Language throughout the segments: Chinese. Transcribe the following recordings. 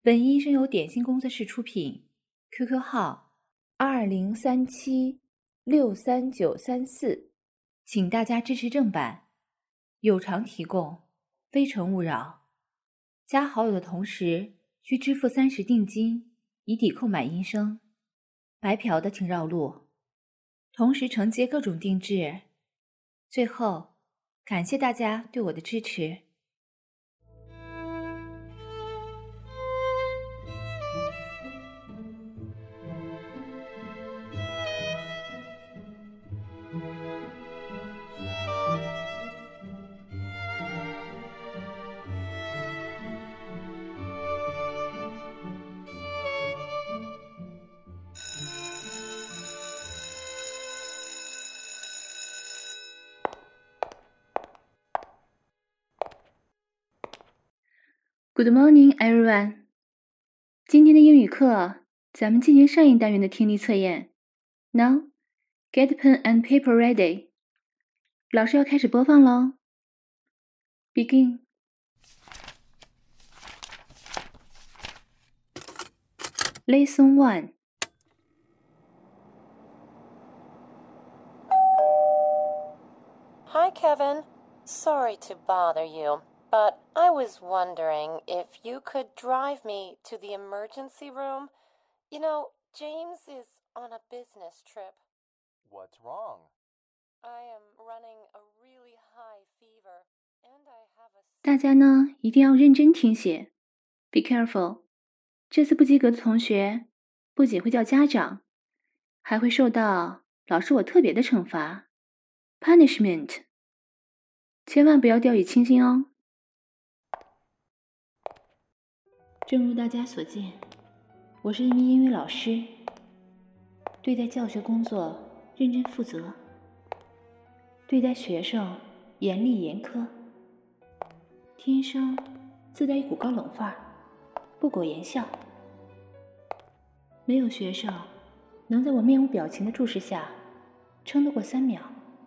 本音声由点心工作室出品 ，QQ 号2037639334，请大家支持正版，有偿提供，非诚勿扰。加好友的同时需支付30定金，以抵购买音声。白嫖的请绕路，同时承接各种定制。最后，感谢大家对我的支持。Good morning, everyone. 今天的英语课，咱们进行上一单元的听力测验。Now, get pen and paper ready. 老师要开始播放喽。Begin. Lesson 1. Hi, Kevin. Sorry to bother you, but I was wondering if you could drive me to the emergency room. You know, James is on a business trip. What's wrong? I am running a really high fever, and I have a... 大家呢一定要认真听写。Be careful. 这次不及格的同学，不仅会叫家长，还会受到老师我特别的惩罚 punishment。千万不要掉以轻心哦。正如大家所见，我是一名英语老师，对待教学工作认真负责，对待学生严厉严苛，天生自带一股高冷范儿，不苟言笑。没有学生能在我面无表情的注视下撑得过3秒，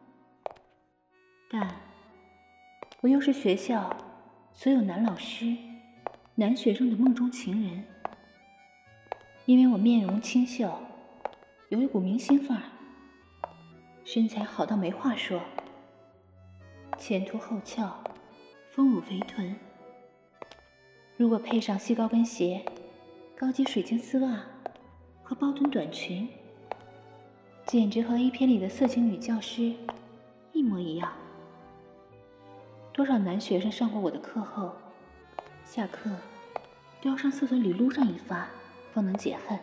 但我又是学校所有男老师、男学生的梦中情人，因为我面容清秀，有一股明星范儿，身材好到没话说，前凸后翘，丰乳肥臀，如果配上细高跟鞋、高级水晶丝袜和包臀短裙，简直和A片里的色情女教师一模一样。多少男学生上过我的课后，下课都要上厕所里撸上一发方能解恨。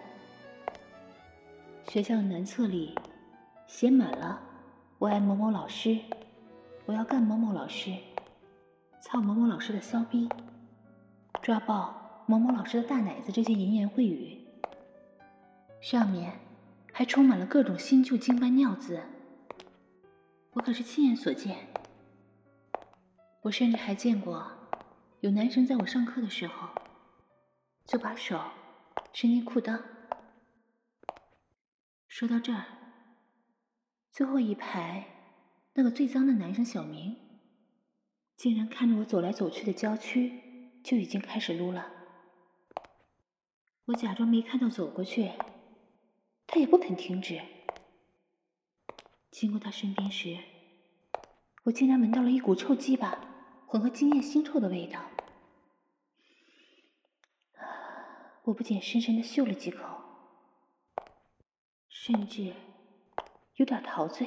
学校的男厕里写满了我爱某某老师，我要干某某老师，操某某老师的骚逼，抓爆某某老师的大奶子这些淫言秽语，上面还充满了各种新旧经斑尿渍，我可是亲眼所见。我甚至还见过有男生在我上课的时候就把手伸进裤裆。说到这儿，最后一排那个最脏的男生小明竟然看着我走来走去的郊区就已经开始撸了。我假装没看到走过去，他也不肯停止。经过他身边时，我竟然闻到了一股臭鸡巴混合精液腥臭的味道。我不仅深深地嗅了几口，甚至有点陶醉。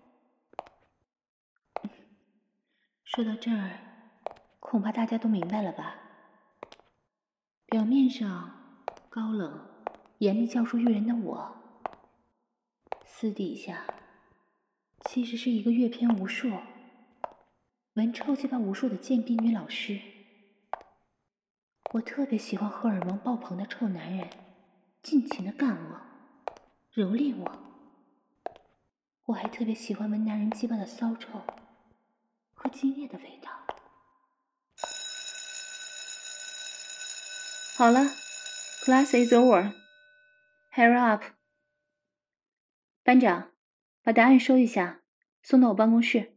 说到这儿，恐怕大家都明白了吧？表面上高冷、严厉教书育人的我，私底下其实是一个阅片无数、闻臭鸡巴无数的贱逼女老师。我特别喜欢荷尔蒙爆棚的臭男人尽情地干我、蹂躏我。我还特别喜欢闻男人鸡巴的骚臭和精液的味道。好了 ，class is over. Hurry up. 班长，把答案收一下，送到我办公室。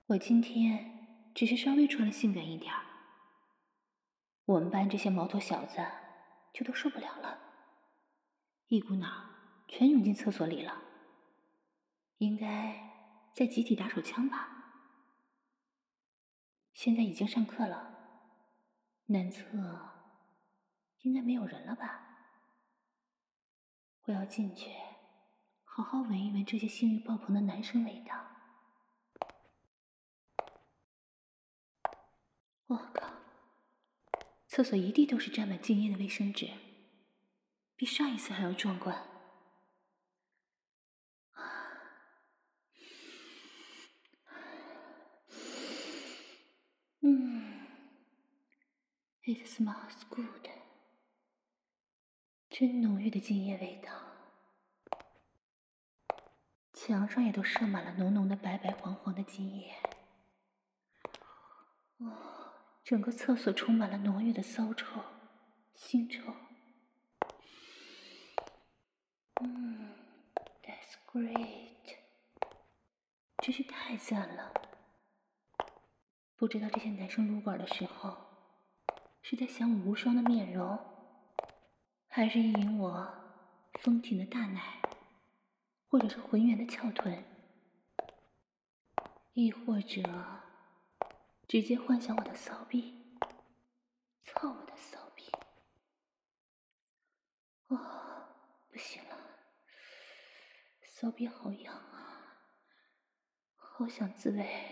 我今天只是稍微穿了性感一点儿，我们班这些毛头小子就都受不了了，一股脑全涌进厕所里了。应该在集体打手枪吧？现在已经上课了，男厕应该没有人了吧？我要进去，好好闻一闻这些性欲爆棚的男生味道。我靠，厕所一地都是沾满精液的卫生纸，比上一次还要壮观。It smells good， 真浓郁的精液味道。墙上也都射满了浓浓的白白黄黄的精液。整个厕所充满了浓郁的骚臭、腥臭。That's great， 真是太赞了。不知道这些男生撸管的时候，是在想我无双的面容，还是意淫我丰挺的大奶，或者是浑圆的翘臀，亦或者直接幻想我的骚逼，操我的骚逼。不行了，骚逼好痒啊，好想自慰。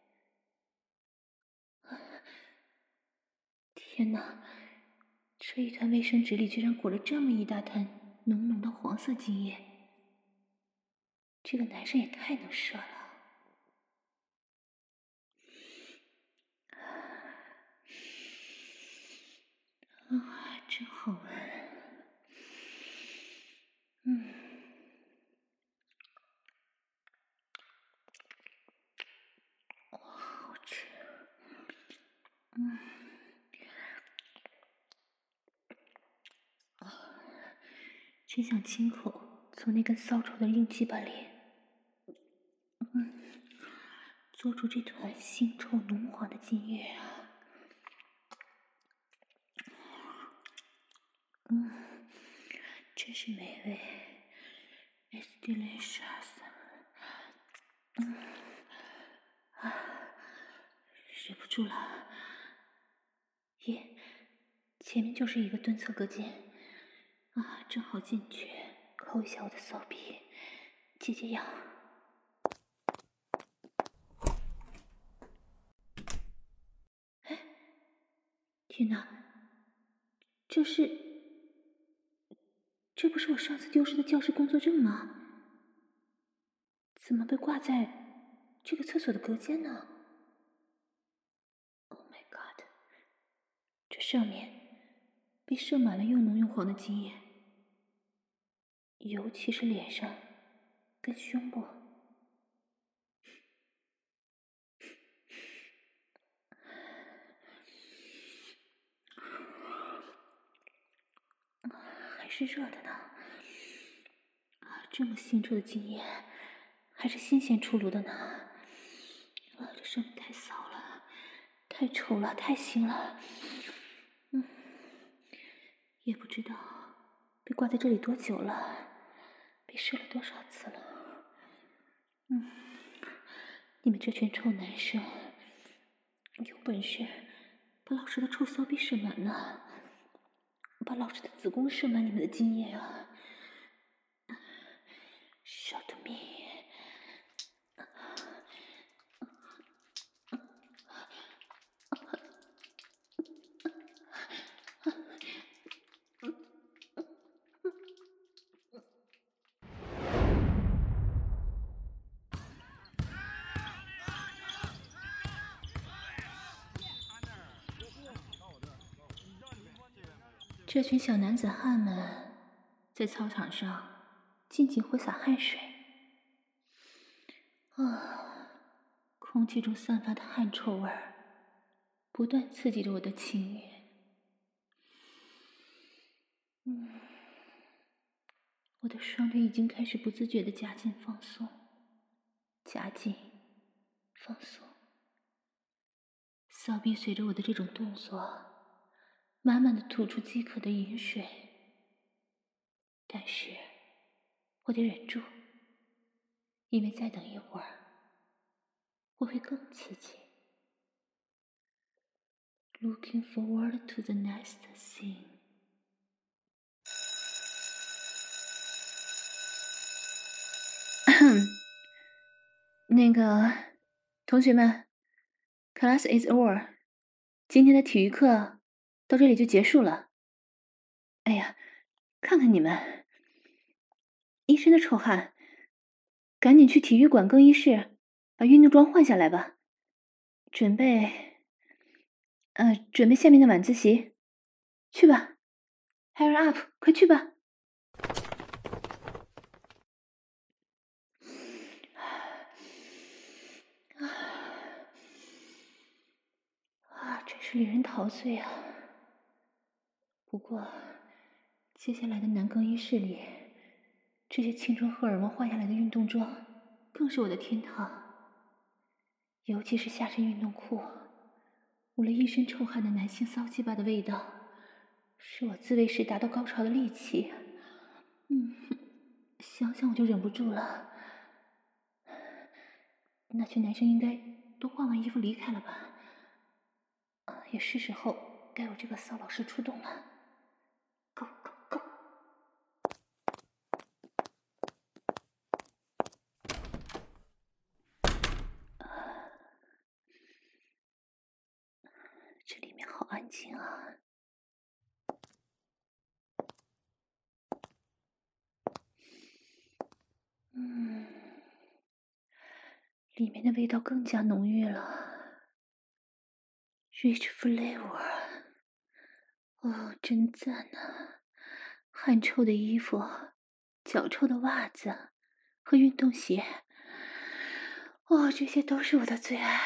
天哪，这一团卫生纸里居然裹了这么一大滩浓浓的黄色精液，这个男生也太能射了。真好闻。好吃。真想亲口从那根骚臭的硬鸡巴里，做出这团腥臭浓黄的精液啊！真是美味 ，It's delicious。忍不住了。耶，前面就是一个蹲厕隔间，正好进去抠一下我的骚逼，解解痒。天哪，这不是我上次丢失的教师工作证吗？怎么被挂在这个厕所的隔间呢 ？Oh my god！ 这上面被射满了又浓又黄的精液，尤其是脸上跟胸部。还是热的呢。这么腥臭的精液，还是新鲜出炉的呢。这上面太骚了，太臭了，太腥了。也不知道被挂在这里多久了，被射了多少次了。你们这群臭男生，有本事把老师的臭骚逼射满了，把老师的子宫射满你们的精液啊！ Show to me。 这群小男子汉们在操场上尽情挥洒汗水。空气中散发的汗臭味儿不断刺激着我的情欲。我的双腿已经开始不自觉地夹紧放松，夹紧放松。 骚逼随着我的这种动作，满满的吐出饥渴的饮水。但是，我得忍住，因为再等一会儿，我会更刺激。Looking forward to the next scene. 那个，同学们 ，class is over， 今天的体育课到这里就结束了。哎呀，看看你们，一身的臭汗，赶紧去体育馆更衣室把运动装换下来吧，准备下面的晚自习，去吧 ，hurry up， 快去吧。真是令人陶醉啊！不过，接下来的男更衣室里，这些青春荷尔蒙换下来的运动装，更是我的天堂。尤其是下身运动裤，捂了一身臭汗的男性骚鸡巴的味道，是我自慰时达到高潮的利器。想想我就忍不住了。那群男生应该都换完衣服离开了吧？也是时候该我这个骚老师出动了。Go go go！ 这里面好安静啊。里面的味道更加浓郁了 ，rich flavor， 哦，真赞啊！汗臭的衣服、脚臭的袜子和运动鞋，哦，这些都是我的最爱。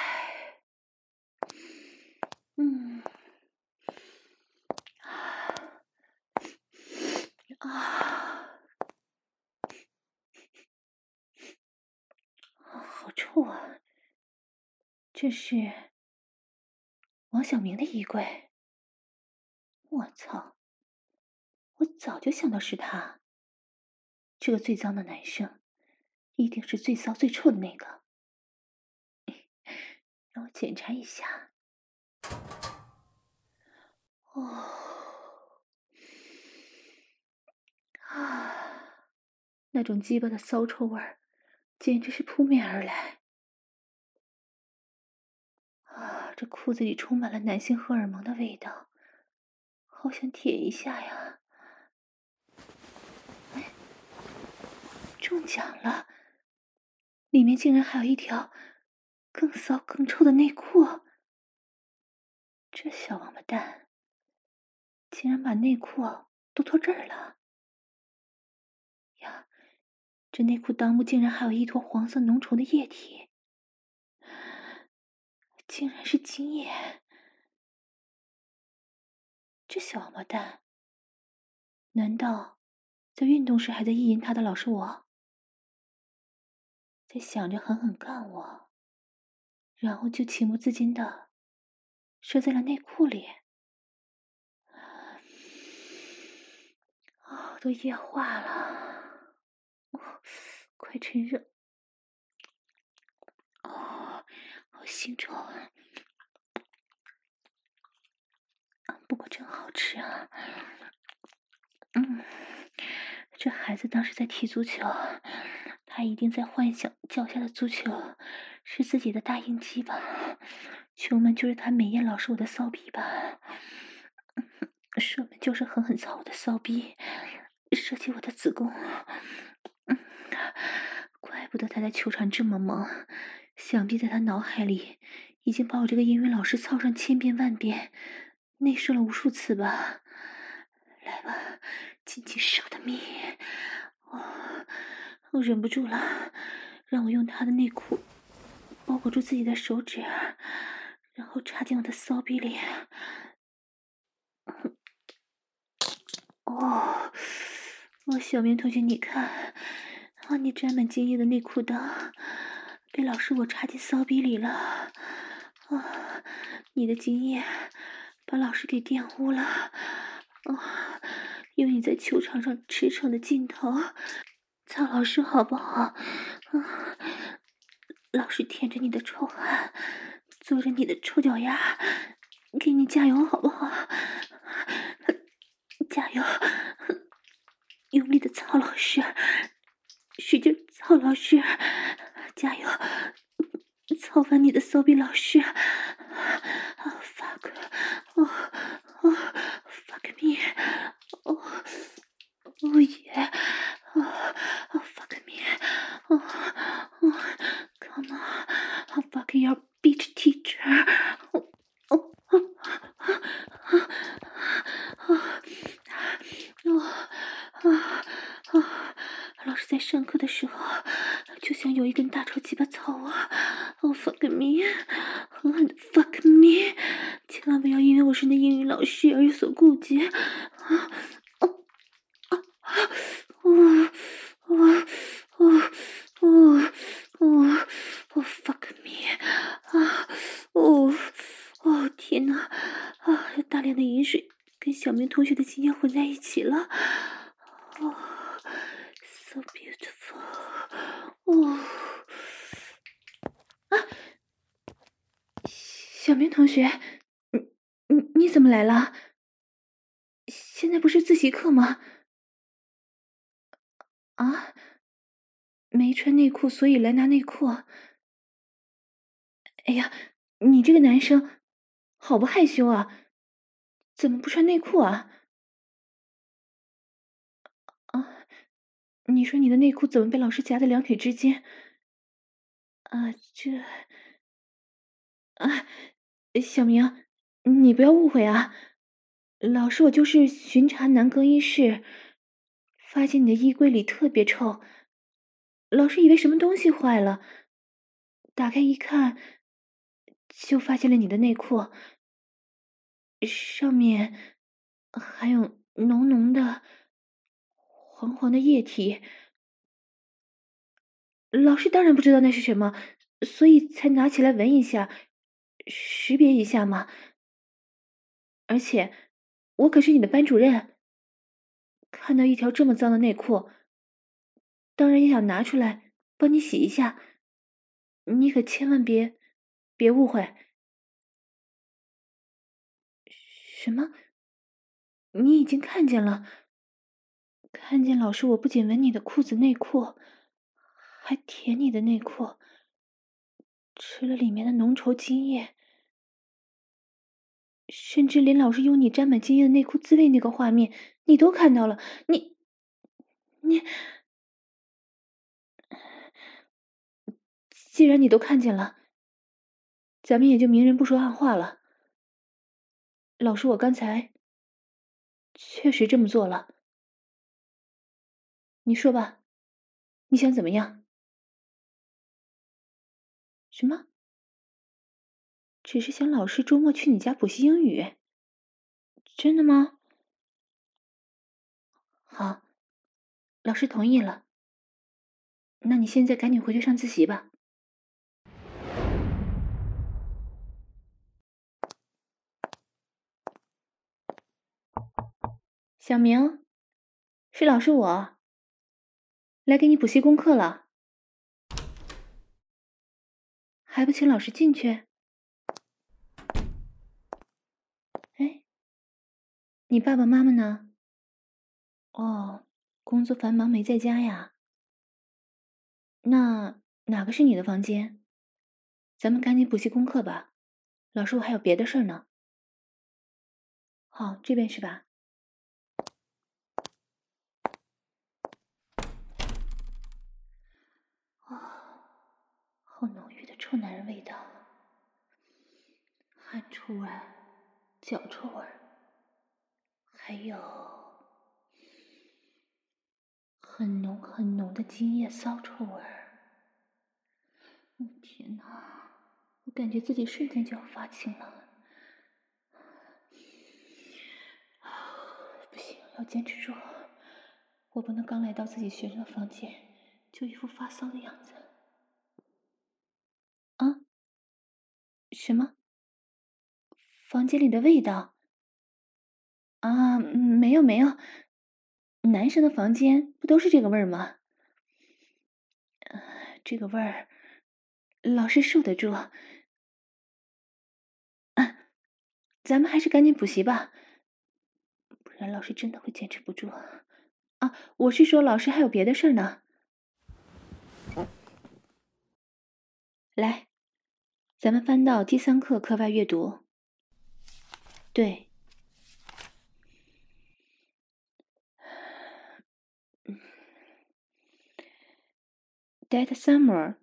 好臭啊！这是王小明的衣柜。我操！我早就想到是他。这个最脏的男生，一定是最骚最臭的那个。让我检查一下。那种鸡巴的骚臭味儿，简直是扑面而来。这裤子里充满了男性荷尔蒙的味道，好想舔一下呀！哎，中奖了！里面竟然还有一条更骚更臭的内裤。这小王八蛋，竟然把内裤都脱这儿了！呀，这内裤裆部竟然还有一坨黄色浓稠的液体，竟然是精液！这小王八蛋，难道在运动时还在意淫他的老是我？在想着狠狠干我，然后就情不自禁的射在了内裤里。都液化了，快趁热！好腥臭啊！不过真好吃啊！这孩子当时在踢足球，他一定在幻想脚下的足球是自己的大硬鸡吧？球门就是他美艳老师我的骚逼吧？射门就是狠狠操我的骚逼，射击我的子宫。怪不得他在球场这么猛，想必在他脑海里已经把我这个英语老师操上千遍万遍，内射了无数次吧。来吧，紧紧射我的蜜！我忍不住了，让我用他的内裤包裹住自己的手指，然后插进我的骚逼里。小明同学，你看，你沾满精液的内裤裆被老师我插进骚逼里了。 你的经验把老师给玷污了。用你在球场上驰骋的劲头操老师好不好？老师舔着你的臭汗，坐着你的臭脚丫，给你加油好不好？加油！用力的操老师，使劲操老师，加油！操翻你的骚逼老师！fuck！ fuck me！ yeah！ fuck me！Come on！ fuck your bitch teacher！ 老师在上课的时候就像有一根大臭鸡巴操我fuck me！ 狠狠的 fuck me！ 千万不要因为我是你的英语老师而有所顾忌。fuck me！ 天哪！有大量的饮水跟小明同学的经验混在一起了。So beautiful！ 小明同学，你怎么来了？现在不是自习课吗？没穿内裤，所以来拿内裤。哎呀，你这个男生好不害羞啊，怎么不穿内裤啊？你说你的内裤怎么被老师夹在两腿之间？小明，你不要误会啊，老师我就是巡查男更衣室，发现你的衣柜里特别臭，老师以为什么东西坏了，打开一看，就发现了你的内裤，上面还有浓浓的黄黄的液体。老师当然不知道那是什么，所以才拿起来闻一下，识别一下嘛。而且，我可是你的班主任，看到一条这么脏的内裤，当然也想拿出来帮你洗一下。你可千万别误会。什么？你已经看见了？看见老师，我不仅闻你的裤子内裤，还舔你的内裤，吃了里面的浓稠精液。甚至连老师用你沾满精液的内裤自慰那个画面，你都看到了。你，既然你都看见了，咱们也就明人不说暗话了。老师，我刚才确实这么做了。你说吧，你想怎么样？什么？只是想老师周末去你家补习英语？真的吗？好，老师同意了。那你现在赶紧回去上自习吧。小明，是老师我，来给你补习功课了，还不请老师进去？哎，你爸爸妈妈呢？哦，工作繁忙没在家呀。那哪个是你的房间？咱们赶紧补习功课吧，老师我还有别的事儿呢。好，这边是吧？好浓郁的臭男人味道，汗臭味、脚臭味，还有很浓很浓的精液骚臭味。天哪，我感觉自己瞬间就要发青了。不行，要坚持住，我不能刚来到自己学生的房间就一副发骚的样子。什么？ 房间里的味道？啊，没有没有，男生的房间不都是这个味儿吗？这个味儿，老师受得住。咱们还是赶紧补习吧，不然老师真的会坚持不住。啊，我是说老师还有别的事儿呢。来，咱们翻到第3课课外阅读。对。That summer,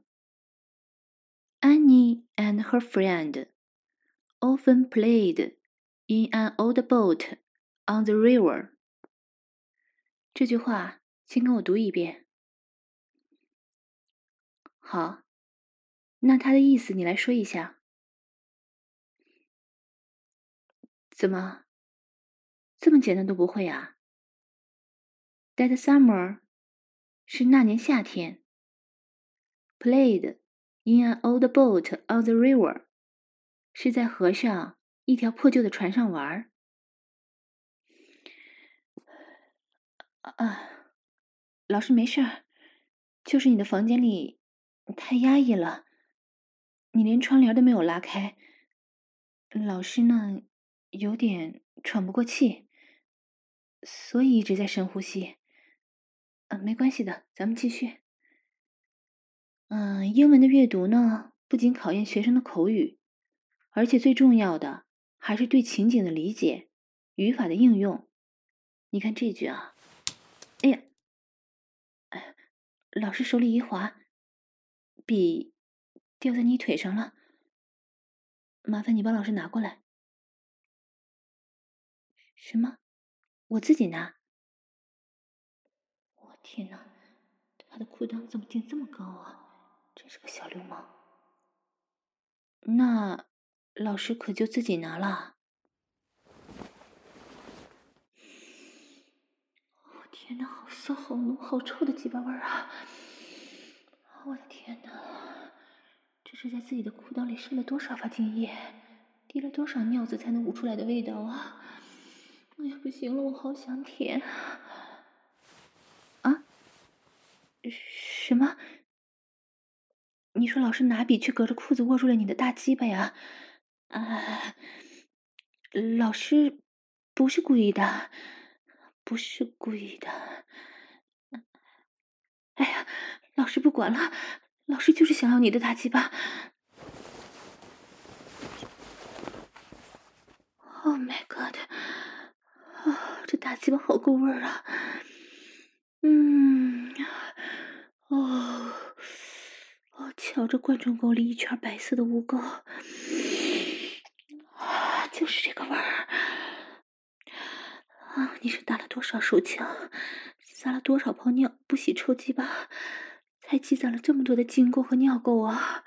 Annie and her friend often played in an old boat on the river. 这句话先跟我读一遍。好，那它的意思你来说一下。怎么，这么简单都不会啊？ That summer 是那年夏天。Played in an old boat on the river 是在河上一条破旧的船上玩。老师没事儿，就是你的房间里太压抑了，你连窗帘都没有拉开。老师呢，有点喘不过气，所以一直在深呼吸。没关系的，咱们继续。英文的阅读呢，不仅考验学生的口语，而且最重要的还是对情景的理解、语法的应用。你看这句啊，哎呀，老师手里一滑，笔掉在你腿上了，麻烦你帮老师拿过来。什么？我自己拿？我天哪，他的裤裆怎么垫这么高啊？真是个小流氓。那老师可就自己拿了。我天哪，好骚、好浓、好臭的鸡巴味儿啊！我的天哪，这是在自己的裤裆里渗了多少发精液，滴了多少尿子才能捂出来的味道啊！哎呀，不行了，我好想舔。啊？什么？你说老师拿笔去隔着裤子握住了你的大鸡巴呀？老师不是故意的，不是故意的。哎呀，老师不管了，老师就是想要你的大鸡巴。Oh my god！ 这大鸡巴好够味儿啊！瞧着冠状沟里一圈白色的污垢，就是这个味儿。你是打了多少手枪，撒了多少泡尿，不洗臭鸡巴，才积攒了这么多的精垢和尿垢啊！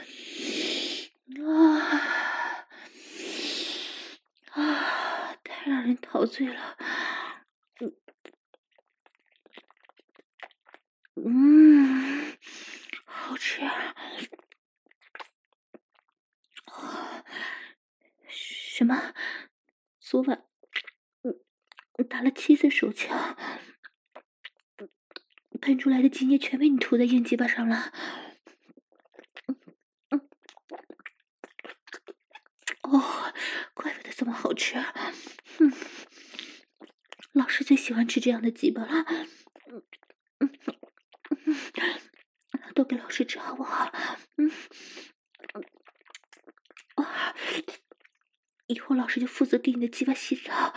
太让人陶醉了。好吃啊！什么？昨晚打了7次手枪，喷出来的精液全被你涂在硬鸡巴上了。怪不得这么好吃。老师最喜欢吃这样的鸡巴了。都给老师吃好不好？以后老师就负责给你的鸡巴洗澡。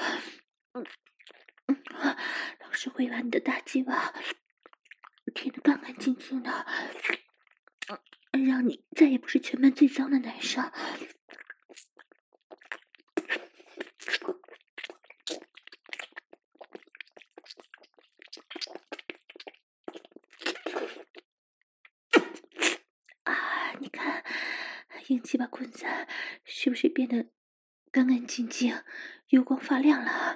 老师会把你的大鸡巴舔得干干净净的，让你再也不是全班最脏的男生。你看，硬鸡巴棍子是不是变得干干净净、油光发亮了？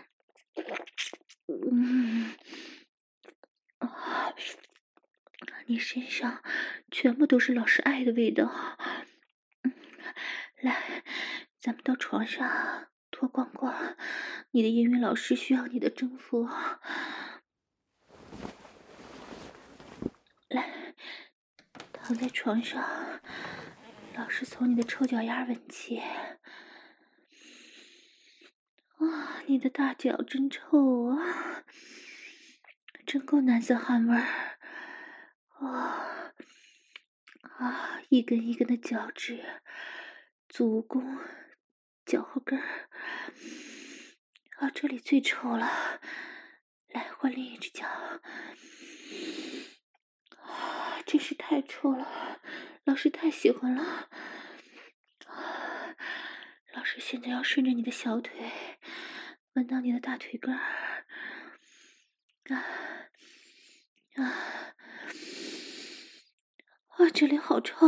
你身上全部都是老师爱的味道。来， 咱们到床上脱光光，你的英语老师需要你的征服。来，躺在床上，老师从你的臭脚丫吻起。啊，你的大脚真臭啊，真够男子汉味儿。一根一根的脚趾，足弓、脚后跟儿，这里最臭了。来，换另一只脚。真是太臭了，老师太喜欢了。老师现在要顺着你的小腿，闻到你的大腿根儿。这里好臭。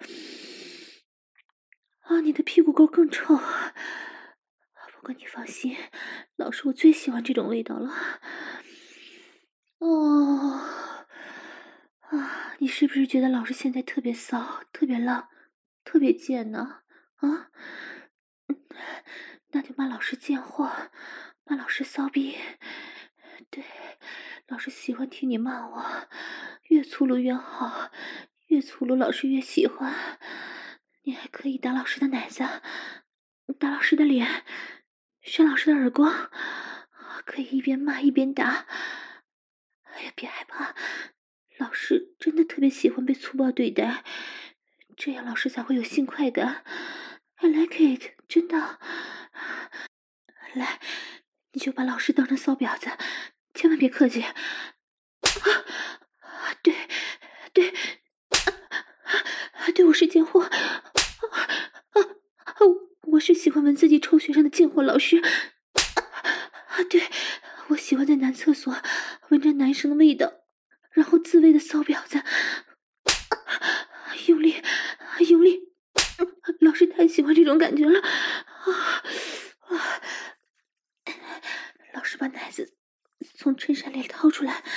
你的屁股沟更臭。不过你放心，老师我最喜欢这种味道了。你是不是觉得老师现在特别骚、特别浪、特别贱呢？那就骂老师贱货，骂老师骚逼。对，老师喜欢听你骂我，越粗鲁越好，越粗鲁老师越喜欢。你还可以打老师的奶子，打老师的脸，扇老师的耳光，可以一边骂一边打。哎呀，别害怕，老师真的特别喜欢被粗暴对待，这样老师才会有性快感。I like it， 真的。来，你就把老师当成骚婊子，千万别客气。对，我是贱货。我是喜欢闻自己臭学生的贱货老师。对，我喜欢在男厕所闻着男生的味道，然后自慰的骚婊子。用力，用力！老师太喜欢这种感觉了。老师把奶子从衬衫里掏出来。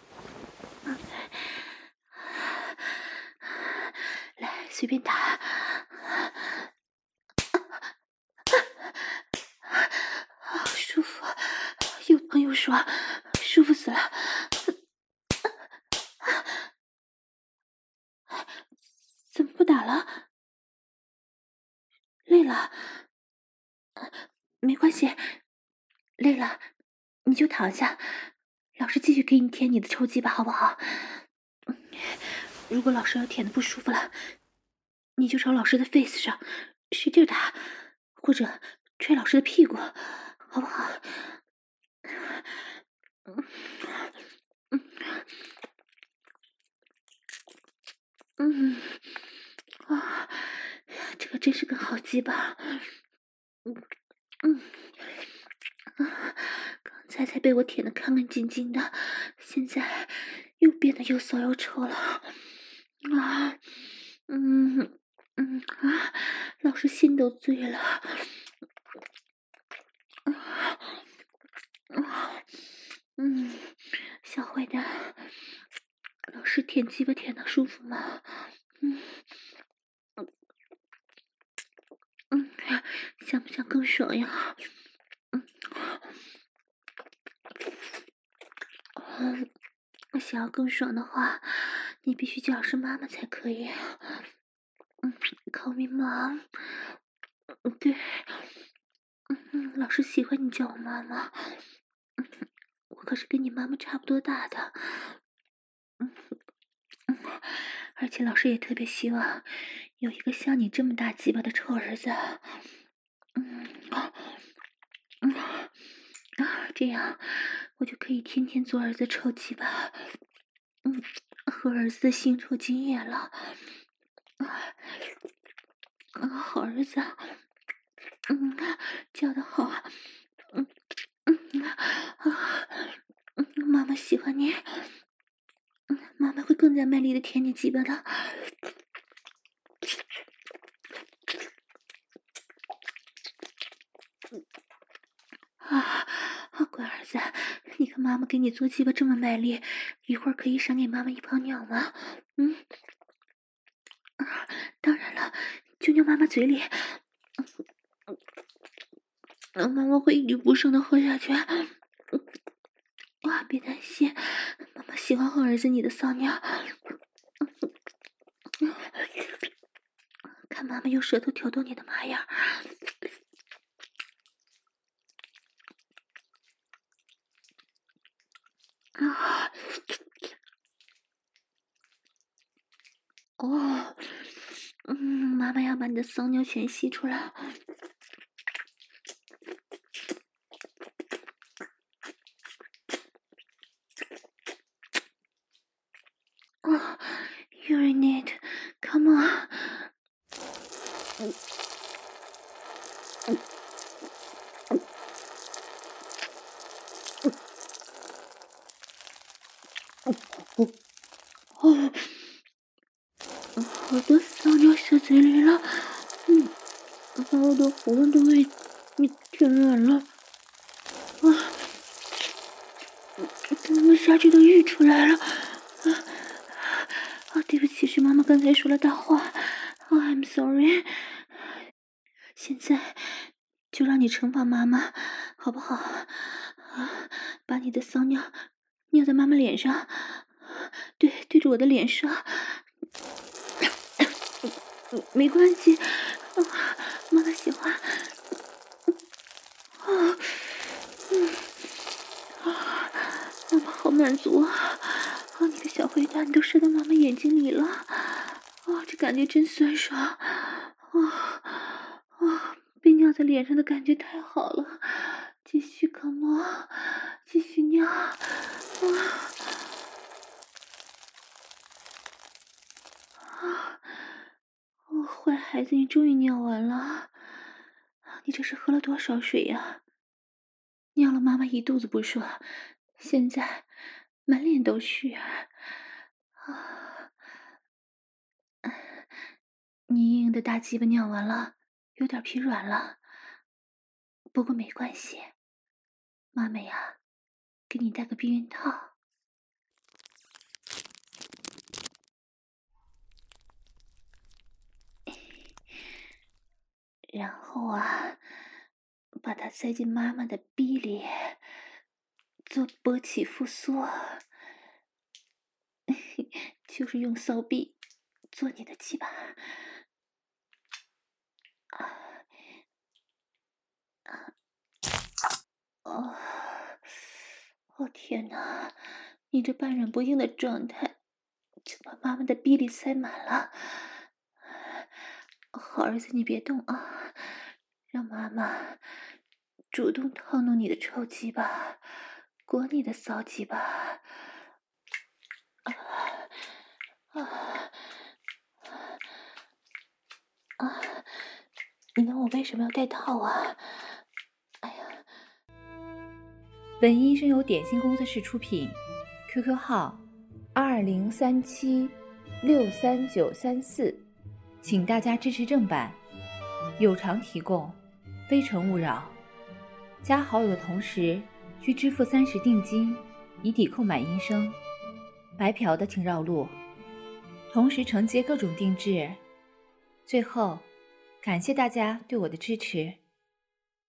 来，随便打。舒服，又疼又爽，舒服死了。怎么不打了？累了？没关系，累了你就躺下，老师继续给你舔你的臭鸡巴，好不好？如果老师要舔的不舒服了，你就朝老师的 face 上使劲打，或者捶老师的屁股，好不好？这个真是个好鸡巴。刚才被我舔得干干净净的，现在又变得又骚又臭了。老师心都醉了。小坏蛋，老师舔鸡巴舔得舒服吗？想不想更爽呀？想要更爽的话，你必须叫老师妈妈才可以。Call me mom。对，老师喜欢你叫我妈妈。我可是跟你妈妈差不多大的。而且老师也特别希望有一个像你这么大鸡巴的臭儿子。这样我就可以天天做儿子臭鸡巴，和儿子的腥臭经验了。好儿子，叫得好。妈妈喜欢你，妈妈会更加卖力的舔你鸡巴的。乖儿子，你看妈妈给你做鸡巴这么卖力，一会儿可以赏给妈妈一泡尿吗？当然了，就尿妈妈嘴里。 妈妈会一直不剩的喝下去。哇，别担心，妈妈喜欢喝儿子你的骚尿。看妈妈用舌头挑逗你的马眼。哦，妈妈要把你的骚尿全吸出来。Urinate, come on. 我的骚尿下嘴里了，把我的喉咙都给你舔软了，怎么下去都溢出来了？对不起，是妈妈刚才说了大话。I'm sorry。现在就让你惩罚妈妈，好不好？把你的骚尿尿在妈妈脸上，对着我的脸上。没关系，妈妈喜欢。妈妈好满足啊！你的小灰蛋都射到妈妈眼睛里了，这感觉真酸爽。被尿在脸上的感觉太好了，继续come on，继续尿。坏孩子，你终于尿完了。你这是喝了多少水呀？尿了妈妈一肚子不说，现在满脸都是。你硬硬的大鸡巴尿完了，有点疲软了，不过没关系，妈妈呀，给你戴个避孕套。然后把它塞进妈妈的逼里，做勃起复苏，就是用骚逼做你的鸡巴。天哪，你这半软不硬的状态就把妈妈的逼里塞满了。好儿子，你别动啊，让妈妈主动套弄你的臭鸡巴，裹你的骚鸡巴。你问我为什么要戴套啊？ 本音声由点心工作室出品 ，QQ 号2037633934，请大家支持正版，有偿提供，非诚勿扰。加好友的同时需支付30定金，以抵扣买音声。白嫖的请绕路，同时承接各种定制。最后，感谢大家对我的支持。